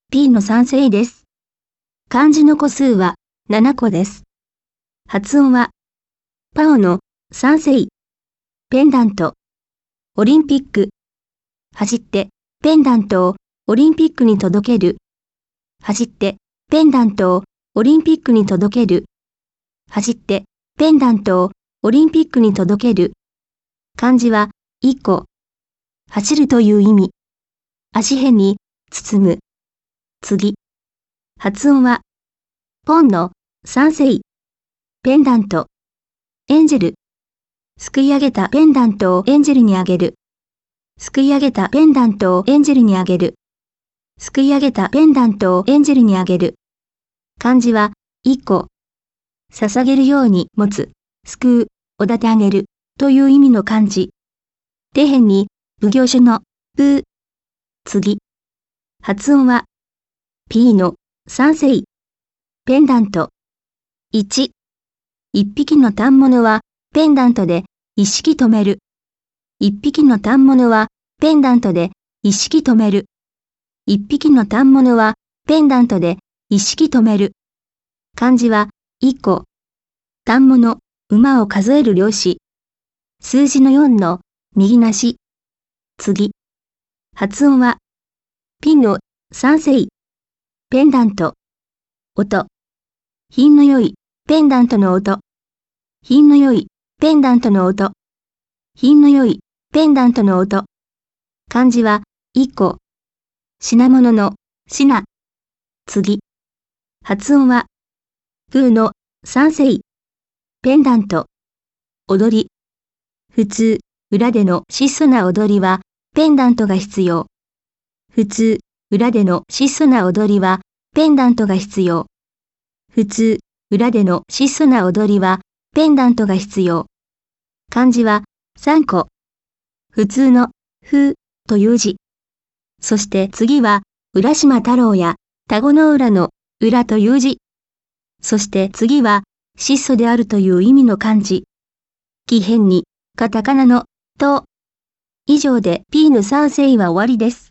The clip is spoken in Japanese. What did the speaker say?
P の3世です。漢字の個数は7個です。発音は、パオの3世。ペンダント。オリンピック。走って、ペンダントをオリンピックに届ける。走って、ペンダントをオリンピックに届ける。走って、ペンダントをオリンピックに届ける。漢字は、1個。走るという意味。足辺に、包む。次。発音は、ポンの3世。ペンダント。エンジェル。すくい上げたペンダントをエンジェルにあげる。すくい上げたペンダントをエンジェルにあげる。すくい上げたペンダントをエンジェルにあげる。漢字は、1個。捧げるように持つ、すくう、おだてあげる、という意味の漢字。底辺に、奉行所の、ぶ。次。発音は、P の3世。ペンダント。1。一匹の反物は、ペンダントで、一式止める。一匹の反物は、ペンダントで、一式止める。一匹の反物は、ペンダントで、一式止める。漢字は、1個。反物、馬を数える漁師。数字の4の、右なし。次。発音は、P の3世。ペンダント。音。品の良い、ペンダントの音。品の良い、ペンダントの音。品の良い、ペンダントの音。漢字は、1個。品物の、品。次。発音は、P の3世。ペンダント。踊り。普通、裏での質素な踊りは、ペンダントが必要。普通、裏での質素な踊りは、ペンダントが必要。普通、裏での質素な踊りは、ペンダントが必要。漢字は、3個。普通の、ふという字。そして次は、浦島太郎や、田子の浦の、浦という字。そして次は、質素であるという意味の漢字。木偏に、カタカナの、と。以上で P の3世は終わりです。